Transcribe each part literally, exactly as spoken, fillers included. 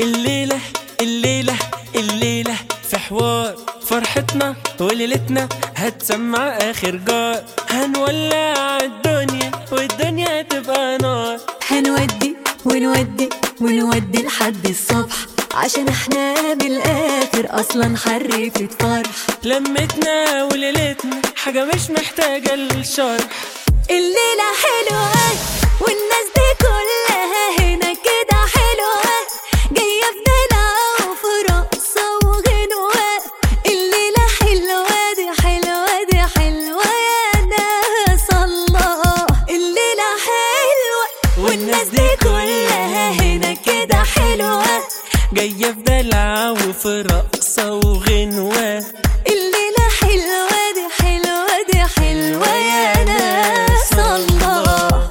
الليلة الليلة الليلة في حوار فرحتنا وليلتنا هتسمع آخر جار. هنولع الدنيا والدنيا تبقى نار. هنودي ونودي ونودي لحد الصبح، عشان احنا بالآخر أصلا حرفة فرح. لمتنا وليلتنا حاجة مش محتاجة للشرح. الليلة حلوة والناس دي كلها هنا كده حلوة، جاية في دلع وفي رقصة وغنوة. الليلة حلوة دي حلوة دي حلوة يا ناس الله. الليلة حلوة والناس دي كلها هنا كده حلوة، جاية في دلع وفي رقصة وغنوة. الليلة حلوة دي حلوة دي حلوة يا ناس الله.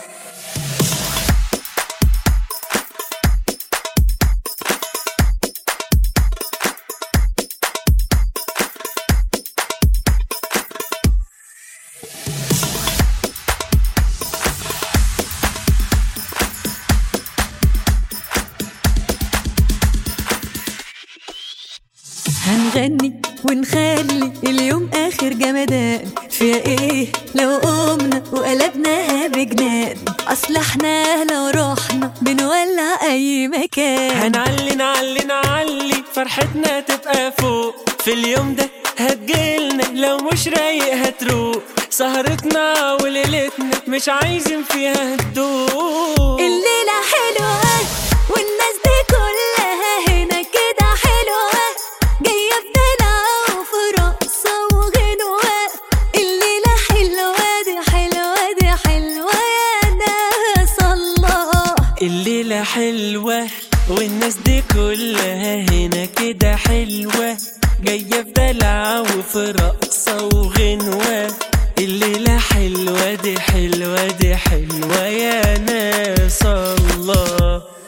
هنغني ونخلي اليوم آخر جمدان. فيها ايه لو قمنا وقلبناها بجنان؟ أصل احنا لو روحنا بنولع أي مكان. هنعلي نعلي نعلي فرحتنا تبقى فوق. في اليوم ده هتجيلنا لو مش رايق هتروق. سهرتنا وليلتنا مش عايزين فيها هدوء. الليلة حلوة والناس دي كلها هنا كده حلوة، جاية في دلع وفي رقصة وغنوة. الليلة حلوة دي حلوة دي حلوة يا ناس الله. الليلة حلوة والناس دي كلها هنا كده حلوة، جاية في دلع وفي رقصة وغنوة. الليلة حلوة دي حلوة دي حلوة يا ناس الله.